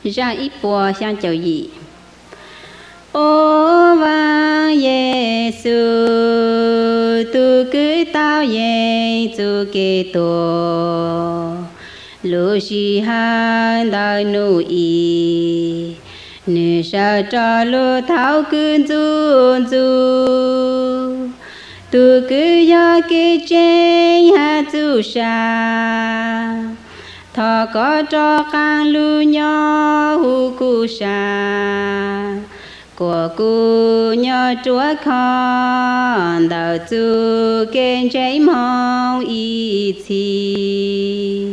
ra ít bùa sang chầu gì ô vang Giêsu tu cứ tao ye tu kê tô lu si han đau nu y nữ sa cho lu tháo cơn du du tu cứ ya kê chen ha tu sa thọ có cho can lu nhỏ hu cu sa của cu nhỏ chúa con đạo tu kên cháy mong y chi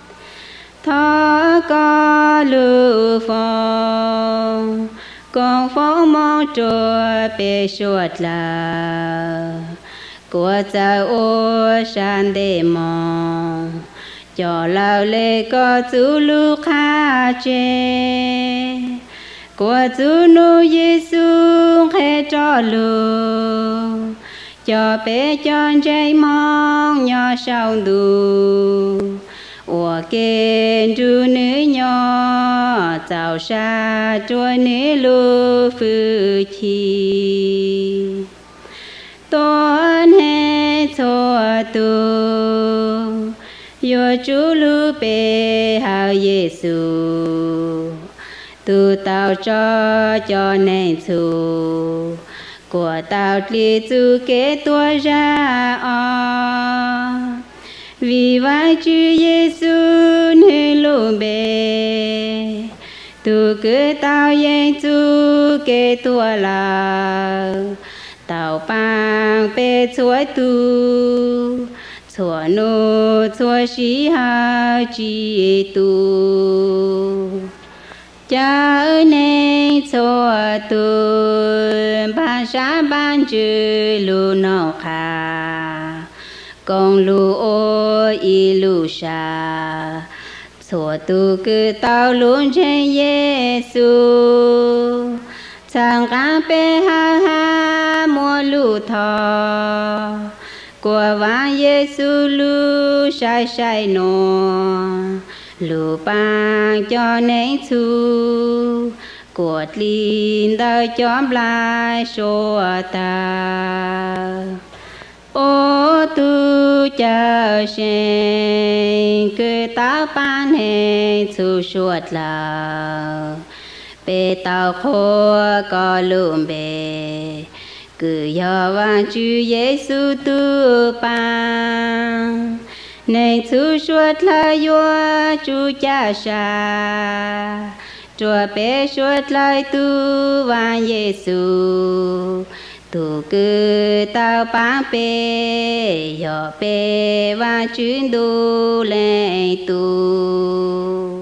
thọ có lu phong con phong mong chúa bê suốt là của cha ô san đề mong cho lao lê có chú lu kha chê của chú nu Giêsu khẽ cho lu cho bé chọn trái mong nhỏ sao đủ ủa kên chú nữ nhỏ chào xa chúa nữ lu phư chi tôn hệ cho tu yo chú lu bê hào Giêsu tu tao cho nên chú của tao li chú kế tua ra vì vai chú Giêsu nữ lu bê tu cứ tao yên chú kế tua là tao bang bê chuối tu chùa nô chùa sĩ ha chi tu cha ơi nên chùa tu ban sa ban chư lu nọ kha con lu ô y lu sa chùa tu cứ tao luôn trên Giêsu chẳng cá bê ha ha mua lu thọ của vang Giêsu lu sai sai nô lu bang cho nên chú của linh đời chóm lại số ta ô tu chờ sen cứ tao ban hệ chú suốt là bê tao khô có lùm bê cứ do vang chú Giêsu tu bang nên chú suốt lời vua chú cha sa chúa bé suốt lời tu vang Giêsu tu cứ tao bang bê do bê vang chuyên đu lên tu